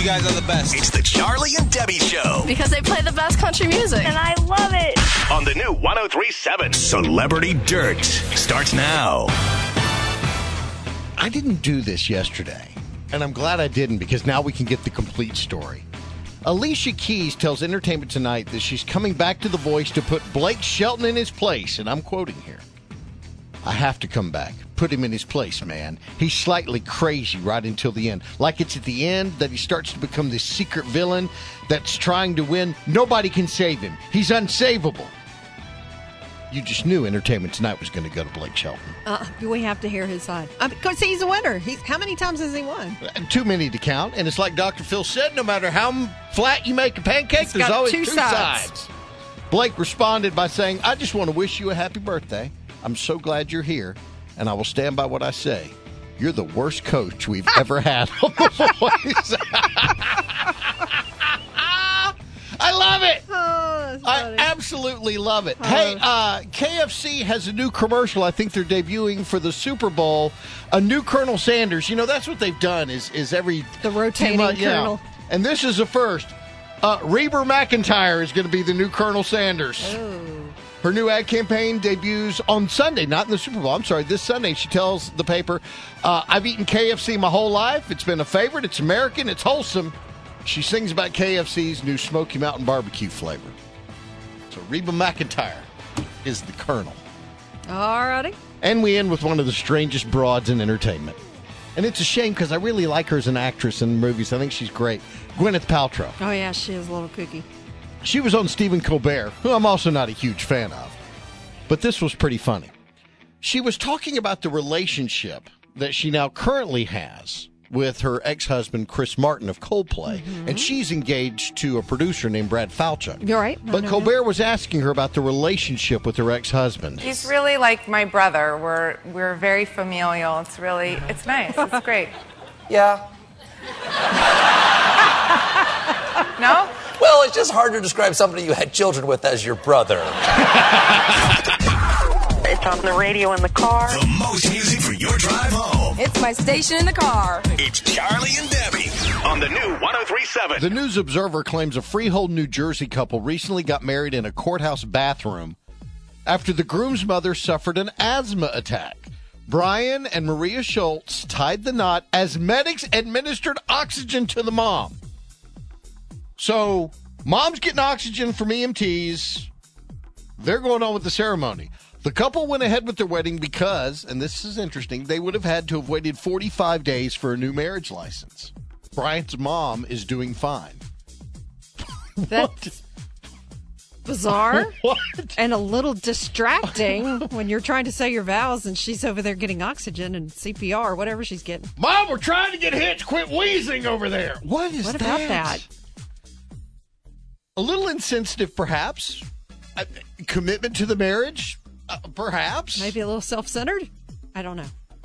You guys are the best. It's the Charlie and Debbie Show. Because they play the best country music. And I love it. On the new 103.7. Celebrity Dirt starts now. I didn't do this yesterday, and I'm glad I didn't because now we can get the complete story. Alicia Keys tells Entertainment Tonight that she's coming back to The Voice to put Blake Shelton in his place, and I'm quoting here. I have to come back. Put him in his place, man. He's slightly crazy right until the end. Like it's at the end that he starts to become this secret villain that's trying to win. Nobody can save him. He's unsavable. You just knew Entertainment Tonight was going to go to Blake Shelton. We have to hear his side. Because he's a winner. How many times has he won? Too many to count. And it's like Dr. Phil said, no matter how flat you make a pancake, there's always two sides. Blake responded by saying, I just want to wish you a happy birthday. I'm so glad you're here, and I will stand by what I say. You're the worst coach we've ever had on The Voice. I love it. I absolutely love it. Hey, KFC has a new commercial. I think they're debuting for the Super Bowl. A new Colonel Sanders. You know, that's what they've done is every... The rotating Colonel. And this is the first. Reba McEntire is going to be the new Colonel Sanders. Oh. Her new ad campaign debuts on Sunday, not in the Super Bowl. I'm sorry, this Sunday. She tells the paper, I've eaten KFC my whole life. It's been a favorite. It's American. It's wholesome. She sings about KFC's new Smoky Mountain barbecue flavor. So Reba McEntire is the Colonel. All righty. And we end with one of the strangest broads in entertainment. And it's a shame because I really like her as an actress in movies. I think she's great. Gwyneth Paltrow. Oh, yeah, she is a little kooky. She was on Stephen Colbert, who I'm also not a huge fan of. But this was pretty funny. She was talking about the relationship that she now currently has with her ex-husband, Chris Martin of Coldplay. Mm-hmm. And she's engaged to a producer named Brad Falchuk. You're right. But Colbert was asking her about the relationship with her ex-husband. He's really like my brother. We're very familial. It's nice. It's great. Yeah. No? Well, it's just hard to describe somebody you had children with as your brother. It's on the radio in the car. The most music for your drive home. It's my station in the car. It's Charlie and Debbie on the new 103.7. The News Observer claims a Freehold, New Jersey couple recently got married in a courthouse bathroom after the groom's mother suffered an asthma attack. Brian and Maria Schultz tied the knot as medics administered oxygen to the mom. So, mom's getting oxygen from EMTs. They're going on with the ceremony. The couple went ahead with their wedding because, and this is interesting, they would have had to have waited 45 days for a new marriage license. Brian's mom is doing fine. That's bizarre. What? And a little distracting when you're trying to say your vows and she's over there getting oxygen and CPR or whatever she's getting. Mom, we're trying to get Hitch. Quit wheezing over there. What about that? A little insensitive, perhaps. Commitment to the marriage, perhaps. Maybe a little self-centered? I don't know.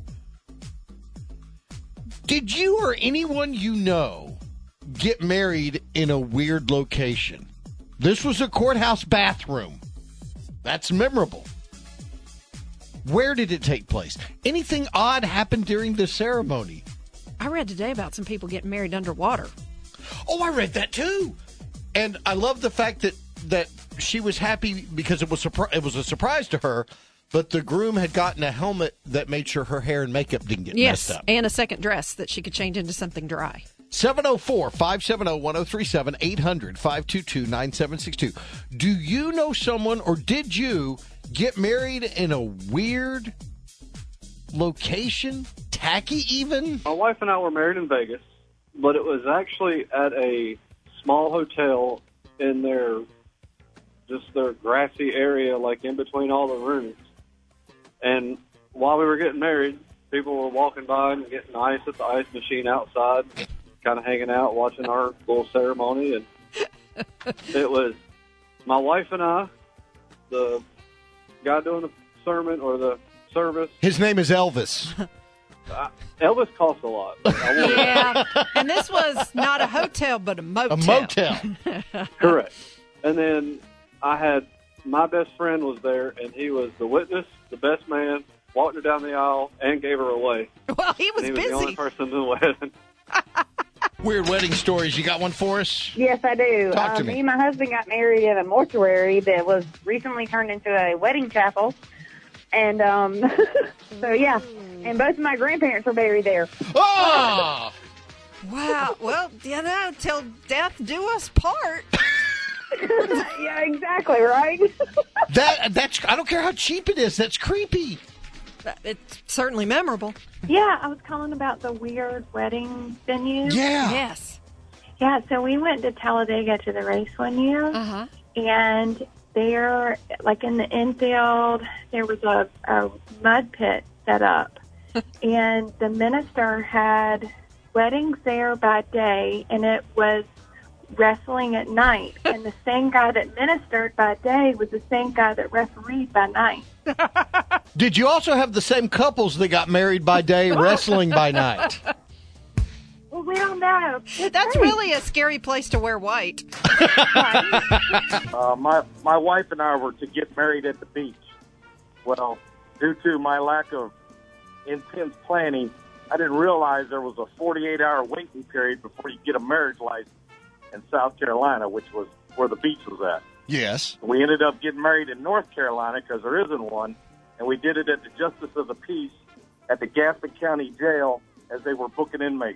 Did you or anyone you know get married in a weird location? This was a courthouse bathroom. That's memorable. Where did it take place? Anything odd happened during the ceremony? I read today about some people getting married underwater. Oh, I read that too. And I love the fact that she was happy because it was a surprise to her, but the groom had gotten a helmet that made sure her hair and makeup didn't get messed up. And a second dress that she could change into something dry. 704-570-1037, 800-522-9762. Do you know someone, or did you get married in a weird location? Tacky even? My wife and I were married in Vegas, but it was actually at a small hotel in their grassy area, like in between all the rooms. And while we were getting married, people were walking by and getting ice at the ice machine outside, kind of hanging out, watching our little ceremony. And it was my wife and I, the guy doing the sermon or the service. His name is Elvis. Elvis costs a lot. Yeah, and this was not a hotel, but a motel. A motel. Correct. And then I had, my best friend was there, and he was the witness, the best man, walked her down the aisle, and gave her away. Well, he was and he busy. was the only person in the wedding. Weird wedding stories. You got one for us? Yes, I do. Talk to me. Me and my husband got married at a mortuary that was recently turned into a wedding chapel. And, so yeah. And both of my grandparents were buried there. Oh! Wow. Well, till death do us part. Yeah, exactly, right? That's I don't care how cheap it is. That's creepy. It's certainly memorable. Yeah, I was calling about the weird wedding venue. Yeah. Yes. Yeah, so we went to Talladega to the race one year. Uh-huh. And there, like in the infield, there was a mud pit set up. And the minister had weddings there by day, and it was wrestling at night. And the same guy that ministered by day was the same guy that refereed by night. Did you also have the same couples that got married by day, wrestling by night? Well, we don't know. That's really a scary place to wear white. My wife and I were to get married at the beach. Well, due to my lack of intense planning, I didn't realize there was a 48-hour waiting period before you get a marriage license in South Carolina, which was where the beach was at. Yes. We ended up getting married in North Carolina because there isn't one, and we did it at the Justice of the Peace at the Gaston County Jail as they were booking inmates.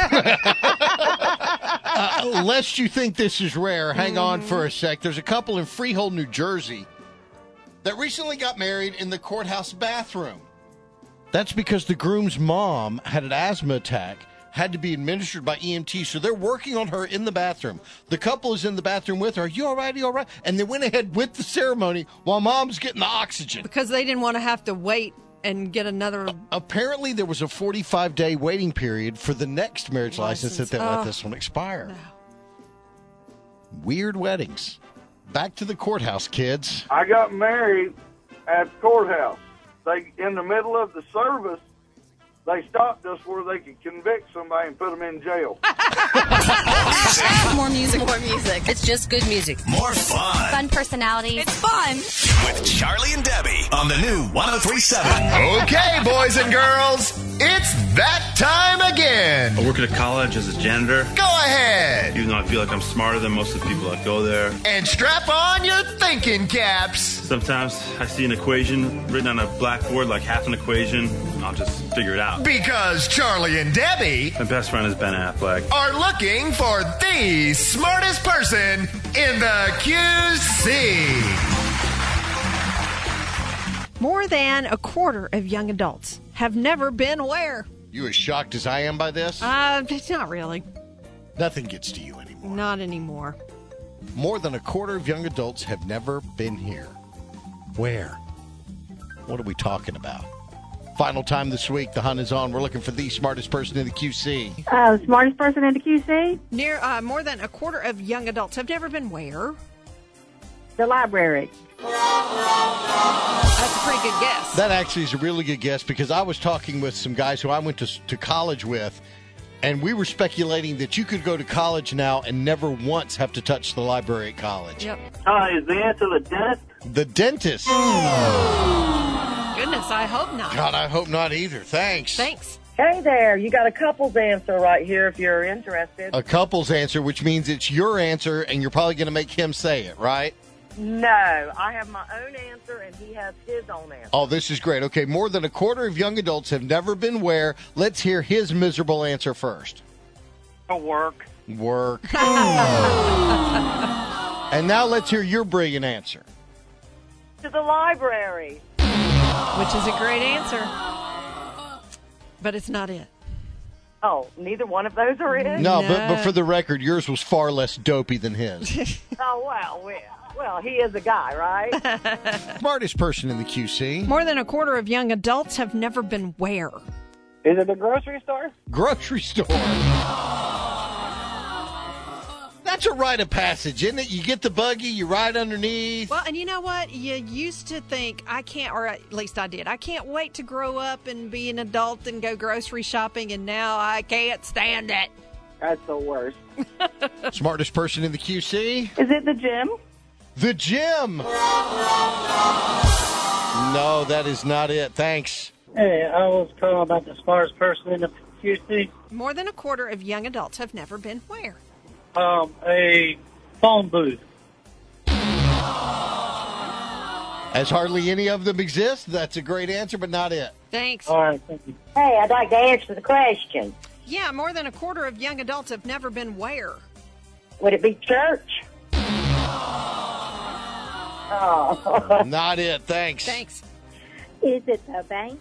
Lest you think this is rare, hang on for a sec. There's a couple in Freehold, New Jersey that recently got married in the courthouse bathroom. That's because the groom's mom had an asthma attack, had to be administered by EMT, so they're working on her in the bathroom. The couple is in the bathroom with her. Are you all right? Are you all right? And they went ahead with the ceremony while mom's getting the oxygen. Because they didn't want to have to wait and get another... Apparently, there was a 45-day waiting period for the next marriage license that they let this one expire. No. Weird weddings. Back to the courthouse, kids. I got married at the courthouse. In the middle of the service, they stopped us where they could convict somebody and put them in jail. More music. More music. It's just good music. More fun. Fun personalities. It's fun. With Charlie and Debbie on the new 103.7. Okay, boys and girls, it's that time again. I work at a college as a janitor. Go ahead. Even though I feel like I'm smarter than most of the people that go there. And strap on your thinking caps. Sometimes I see an equation written on a blackboard, like half an equation. I'll just figure it out. Because Charlie and Debbie, my best friend is Ben Affleck, are looking for the smartest person in the QC. More than a quarter of young adults have never been where? You as shocked as I am by this? Not really. Nothing gets to you anymore. Not anymore. More than a quarter of young adults have never been here. Where? What are we talking about? Final time this week. The hunt is on. We're looking for the smartest person in the QC. The smartest person in the QC? More than a quarter of young adults have never been where? The library. That's a pretty good guess. That actually is a really good guess because I was talking with some guys who I went to college with, and we were speculating that you could go to college now and never once have to touch the library at college. Yep. Is the answer the dentist? The dentist. Goodness, I hope not. God, I hope not either. Thanks. Thanks. Hey there, you got a couple's answer right here if you're interested. A couple's answer, which means it's your answer, and you're probably going to make him say it, right? No, I have my own answer, and he has his own answer. Oh, this is great. Okay, more than a quarter of young adults have never been where. Let's hear his miserable answer first. Work. Work. And now let's hear your brilliant answer. To the library. Which is a great answer. But it's not it. Oh, neither one of those are it? No, but for the record, yours was far less dopey than his. Oh, well, he is a guy, right? Smartest person in the QC. More than a quarter of young adults have never been where? Is it the grocery store? Grocery store. That's a rite of passage, isn't it? You get the buggy, you ride underneath. Well, and you know what? You used to think, I can't, or at least I did, I can't wait to grow up and be an adult and go grocery shopping, and now I can't stand it. That's the worst. Smartest person in the QC? Is it the gym? The gym. No, that is not it. Thanks. Hey, I was calling about the smartest person in the QC? More than a quarter of young adults have never been where? A phone booth. As hardly any of them exist, that's a great answer, but not it. Thanks. All right, thank you. Hey, I'd like to answer the question. Yeah, more than a quarter of young adults have never been where? Would it be church? Oh. Not it, thanks. Thanks. Is it the bank?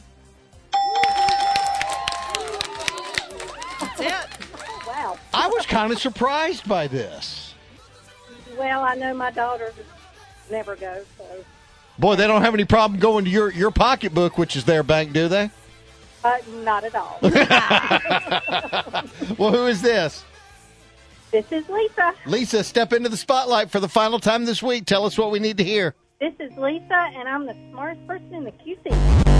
That's it. Oh, wow. I was kind of surprised by this. Well, I know my daughter never goes, so. Boy, they don't have any problem going to your pocketbook, which is their bank, do they? Not at all. Well, who is this? This is Lisa. Lisa, step into the spotlight for the final time this week. Tell us what we need to hear. This is Lisa, and I'm the smartest person in the QC.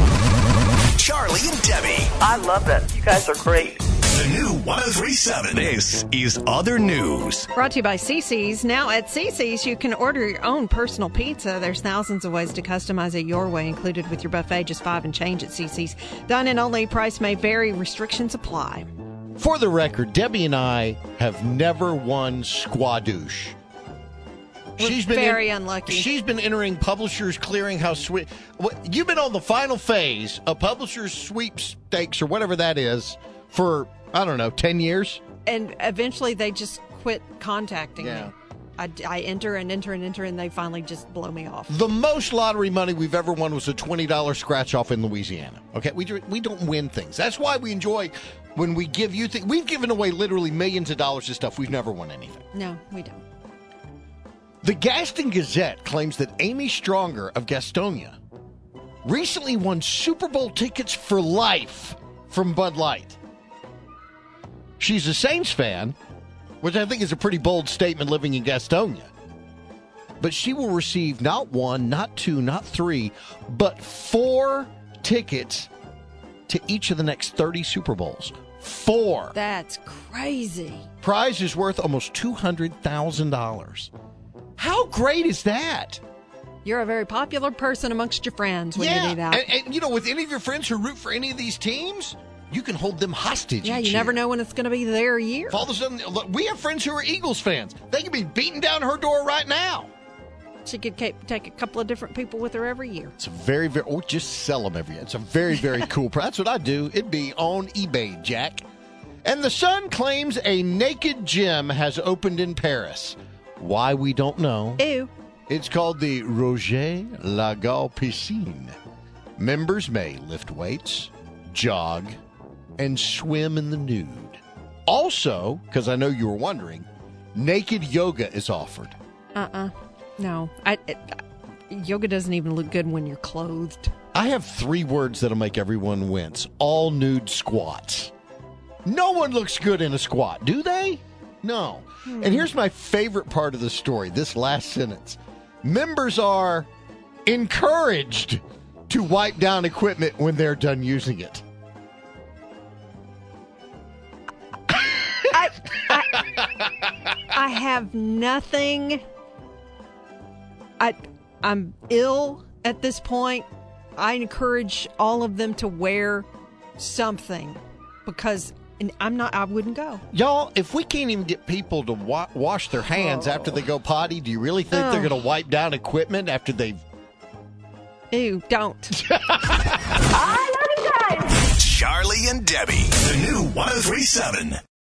Charlie and Debbie. I love it. You guys are great. The new 103.7. This is Other News. Brought to you by CiCi's. Now at CiCi's, you can order your own personal pizza. There's thousands of ways to customize it your way, included with your buffet, just $5 and change at CiCi's. Dine-in only, price may vary, restrictions apply. For the record, Debbie and I have never won Squadouche. She's been very unlucky. She's been entering Publishers Clearinghouse Sweep. You've been on the final phase of Publishers Sweepstakes or whatever that is for, I don't know, 10 years? And eventually they just quit contacting Yeah. me. I enter and enter and enter, and they finally just blow me off. The most lottery money we've ever won was a $20 scratch-off in Louisiana. Okay, we don't win things. That's why we enjoy when we give you things. We've given away literally millions of dollars of stuff. We've never won anything. No, we don't. The Gaston Gazette claims that Amy Stronger of Gastonia recently won Super Bowl tickets for life from Bud Light. She's a Saints fan, which I think is a pretty bold statement living in Gastonia. But she will receive not one, not two, not three, but 4 tickets to each of the next 30 Super Bowls. 4. That's crazy. Prize is worth almost $200,000. How great is that? You're a very popular person amongst your friends when you need out. And you know, with any of your friends who root for any of these teams, you can hold them hostage. Yeah, each you year. never know when it's going to be their year. If all of a sudden, look, we have friends who are Eagles fans. They could be beating down her door right now. She could take a couple of different people with her every year. It's a very, very, or just sell them every year. It's a very, very cool price. That's what I do. It'd be on eBay, Jack. And the Sun claims a naked gym has opened in Paris. Why, we don't know. Ew. It's called the Roger Lagal Piscine. Members may lift weights, jog, and swim in the nude. Also, because I know you were wondering, naked yoga is offered. No. Yoga doesn't even look good when you're clothed. I have 3 words that'll make everyone wince. All nude squats. No one looks good in a squat, do they? No. And here's my favorite part of the story, this last sentence. Members are encouraged to wipe down equipment when they're done using it. I have nothing. I'm ill at this point. I encourage all of them to wear something because I wouldn't go. Y'all, if we can't even get people to wash their hands after they go potty, do you really think they're going to wipe down equipment after they've... Ew, don't. I love you guys. Charlie and Debbie, the new 103.7.